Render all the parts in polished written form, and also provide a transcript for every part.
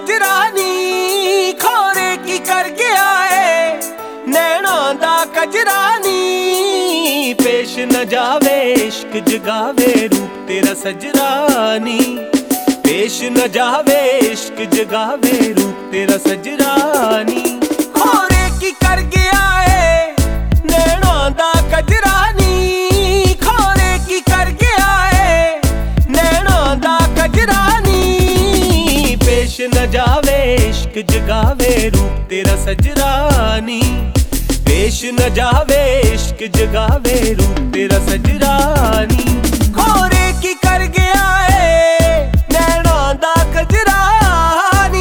कजरा नी खोरे की कर गया है नैना दा कजरा नी। पेश न जावे इश्क जगावे रूप तेरा सजरा नी। पेश न जावे इश्क जगावे रूप तेरा सजरा नी। खोरे की कर गया है नैना दा कजरा नी। खोरे की कर गया है नैना दा कजरा नी। पेश न जावे इश्क जगावे रूप तेरा सजरा नी। पेश न जावे इश्क जगावे रूप तेरा सजरा नी। खोरे की कर गया है नैना दा कजरा नी।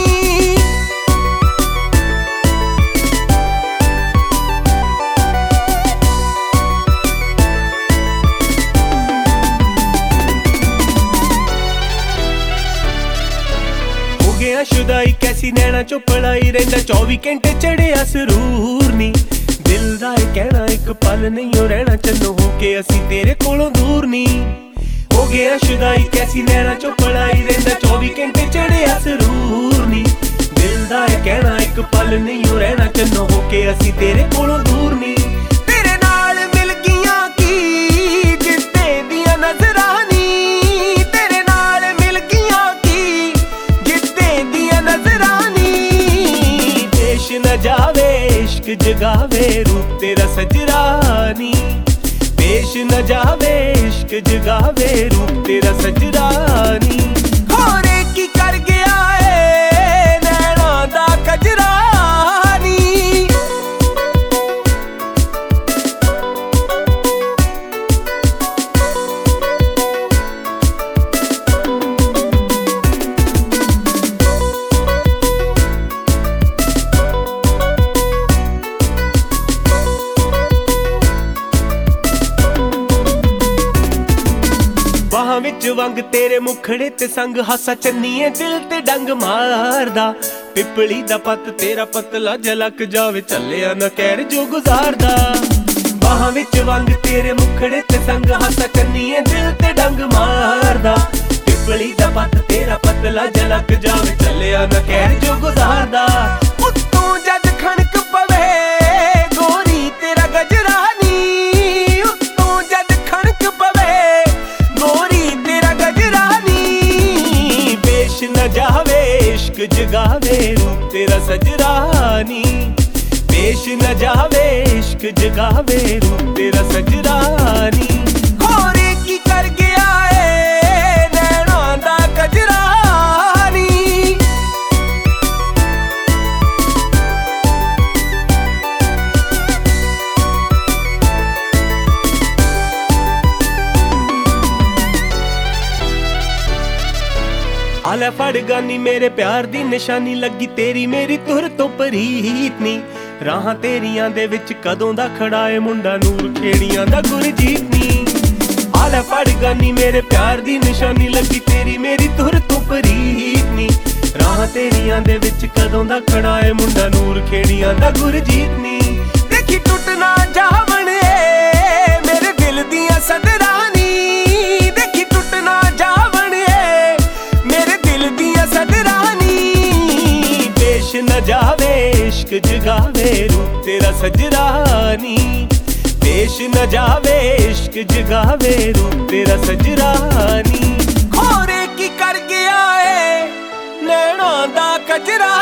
हो गया शुदाई कैसी नैना चो पढ़ाई रहिंदा 24 घंटे चढ़िया सरूर नी। दिल दा कहना एक पल नहीं हो रहना चन्नो हो के असी तेरे कोलों दूर नी। हो गया शुदाई कैसी नैना चो पढ़ाई रहिंदा 24 घंटे चढ़िया सरूर नी। दिल दा कहना एक पल नहीं हो रहना चन्नो हो के असी तेरे कोलों दूर नी। तेरे नाल मिल गियां की जिस्ते दियां नजरां नी। तेरे नाल मिल गियां की जिस्ते दियां नजरां नी। पेश न जावे इश्क जगावे रूप तेरा सजरा नी। पेश न जावे इश्क जगावे रूप तेरा सजरा नी। खोरे की कर गया है नैना दा कजरा नी। बाहां विच वंग तेरे मुखड़े ते संग हासा चन्नीए दिल ते डंग मारदा। पिपली दा पत तेरा पतला झलक जावे चलिया न कहर जो गुजारदा। बाहां विच वंग तेरे मुखड़े ते संग हासा चन्नीए दिल ते डंग मारदा। पिपली दा पत तेरा पतला झलक जावे चलिया न कहर जो गुजारदा। उत्तों जद खणक पवे गोरी तेरा गजरा नी। उत्तों जद खणक पवे गोरी तेरा गजरा नी। पेश न जावे इश्क जगावे रूप तेरा सजरा नी। पेश न जावे इश्क जगावे रूप तेरा सजरा नी। खोरे की कर गया है नैना दा कजरा नी। आले फड़ गानी मेरे प्यार दी निशानी लगी तेरी मेरी तुर तो परीत नी। राहां तेरियां दे विच कदों दा खड़ा ए मुंडा नूर खेड़ियां दा गुरजीत नी। आले फड़ गानी मेरे प्यार दी निशानी लगी तेरी मेरी तुर तो परीत नी। राहां तेरियां दे विच कदों दा खड़ा ए मुंडा नूर खेड़ियां दा गुरजीत नी। देखी टुटना जावण मेरे दिल दियां सदरां नी। देखी टुटना जावण मेरे दिल दियां सदरां नी। पेश न जावे इश्क जगावे रूप तेरा सजरा नी। पेश न जावे इश्क जगावे रूप तेरा सजरा नी। खोरे की कर गया है नैना दा कजरा